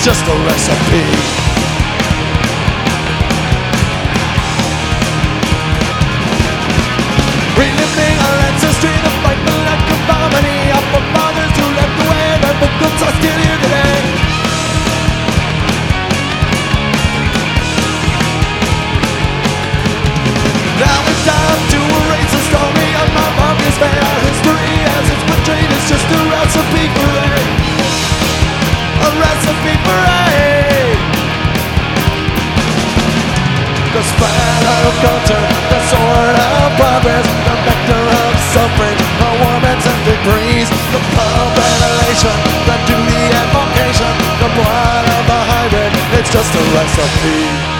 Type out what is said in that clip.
just a recipe. Reliving our ancestry, the fight for lack of harmony. Our forefathers who left the way, their victims are still here today. Now it's time to erase the story of my obvious fate. Our history as it's portrayed is just a recipe for hate. A recipe for hate. The span of culture, the sword of progress, the vector of suffering, the warmth and degrees, the pub ventilation, the duty and vocation, the blood of the hybrid, it's just a recipe.